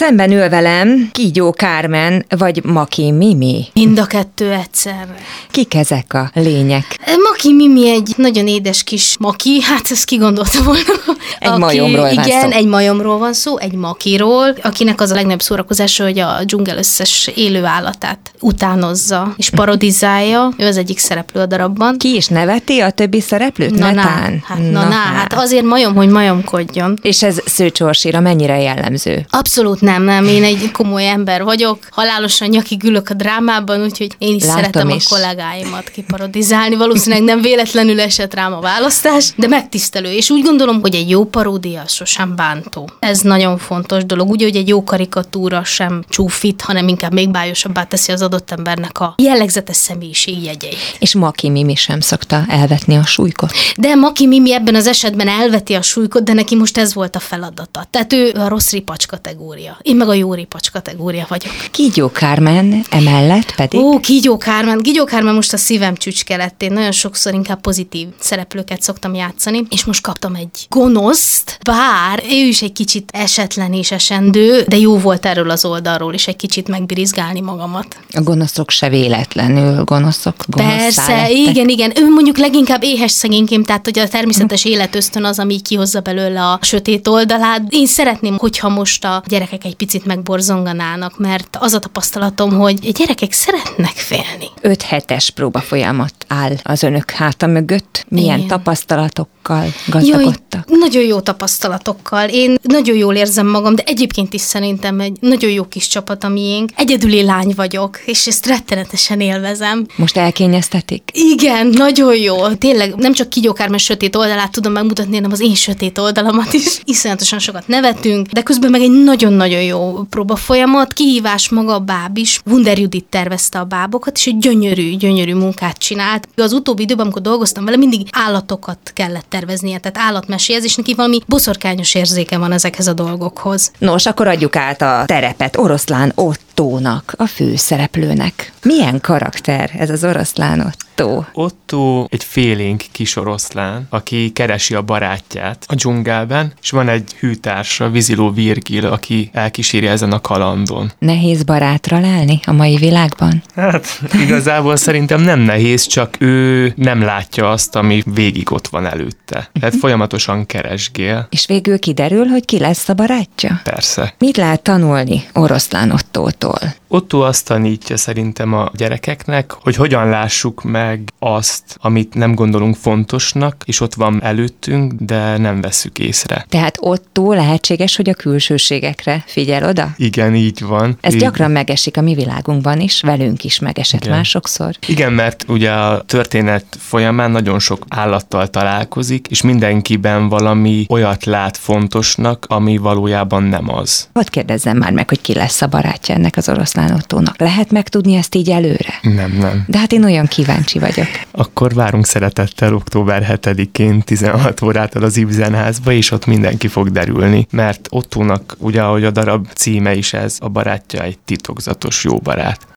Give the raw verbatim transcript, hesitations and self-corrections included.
Szemben ül velem Kígyó Kármen vagy Maki Mimi. Mind a kettő egyszerre. Kik ezek a lények? Maki Mimi egy nagyon édes kis maki, hát ezt ki gondolta volna. Egy aki, majomról van igen, szó. egy majomról van szó, egy makiról, akinek az a legnagyobb szórakozása, hogy a dzsungel összes élő állatát utánozza és parodizálja. Ő az egyik szereplő a darabban. Ki is neveti a többi szereplőt? Na, na, netán? hát, na, na, hát azért majom, hogy majomkodjon. És ez Szőcs Orsira mennyire jellemző? Abszolút nem, nem. Én egy komoly ember vagyok. Halálosan nyakig ülök a drámában, úgyhogy én is Látom szeretem is. a kollégáimat kiparodizálni. Valószínűleg nem véletlenül esett rám a választás, de megtisztelő. És úgy gondolom, hogy egy jó paródia az sosem bántó. Ez nagyon fontos dolog. Úgy, hogy egy jó karikatúra sem csúfít, hanem inkább még bájosabbá teszi az adott embernek a jellegzetes személyiségjegyeit. És Maki Mimi sem szokta elvetni a súlykot. De Maki Mimi ebben az esetben elveti a súlykot, de neki most ez volt a feladata. Tehát ő a rossz ripacs kategória. Én meg a jó ripacs kategória vagyok. Kígyó Kármen emellett pedig? Ó, Kígyó Kármen. Kígyó Kármen most a szívem csücske lett. Én nagyon sokszor inkább pozitív szereplőket szoktam játszani, és most kaptam egy gonoszt, bár ő is egy kicsit esetlen és esendő, de jó volt erről az oldalról is egy kicsit megbirizgálni magamat. A gonoszok se véletlenül gonoszok, gonoszszá Persze, lettek. igen, igen. Ő mondjuk leginkább éhes szegényként, tehát hogy a természetes életösztön az, ami hozza belőle a sötét oldalát. Én szeretném, hogyha most a gyerekek egy picit megborzonganának, mert az a tapasztalatom, hogy a gyerekek szeretnek félni. Öt hetes próbafolyamat áll az önök háta mögött. Milyen Igen. tapasztalatokkal gazdagodtak? Jaj, nagyon jó tapasztalatokkal. Én nagyon jól érzem magam, de egyébként is szerintem egy nagyon jó kis csapat a miénk. Egyedüli lány vagyok, és ezt rettenetesen élvezem. Most elkényeztetik? Igen, nagyon jó. Tényleg nem csak Kígyó Kármen sötét oldalát tudom megmutatni, hanem az én sötét oldalamat is. Iszonyatosan sokat nevetünk, de közben meg egy nagyon-nagyon jó próbafolyamat. Kihívás maga a báb is. Wunder Judit tervezte a bábokat, és egy gyönyörű, gyönyörű munkát csinált. Az utóbbi időben, amikor dolgoztam vele, mindig állatokat kellett terveznie, tehát állatmeséhez, és neki valami boszorkányos érzéke van ezekhez a dolgokhoz. Nos, akkor adjuk át a terepet Oroszlán Ottónak, a főszereplőnek. Milyen karakter ez az Oroszlán Ottó? Otto egy félénk kis oroszlán, aki keresi a barátját a dzsungelben, és van egy hűtársa, Viziló Virgil, aki elkíséri ezen a kalandon. Nehéz barátra lelni a mai világban? Hát igazából szerintem nem nehéz, csak ő nem látja azt, ami végig ott van előtte. Tehát folyamatosan keresgél. És végül kiderül, hogy ki lesz a barátja? Persze. Mit lehet tanulni Oroszlán Ottótól? Otto azt tanítja szerintem a gyerekeknek, hogy hogyan lássuk meg azt, amit nem gondolunk fontosnak, és ott van előttünk, de nem vesszük észre. Tehát Ottó lehetséges, hogy a külsőségekre figyel oda? Igen, így van. Ez így... gyakran megesik a mi világunkban is, velünk is megesett Igen. már sokszor. Igen, mert ugye a történet folyamán nagyon sok állattal találkozik, és mindenkiben valami olyat lát fontosnak, ami valójában nem az. Hadd kérdezzem már meg, hogy ki lesz a barátja ennek az Oroszlán Ottónak. Lehet megtudni ezt így előre? Nem, nem. De hát én olyan kíváncsi vagyok. Akkor várunk szeretettel október hetedikén tizenhat órától az Ibzenházba, és ott mindenki fog derülni, mert Ottónak, ugye ahogy a darab címe is ez, a barátja egy titokzatos jó barát.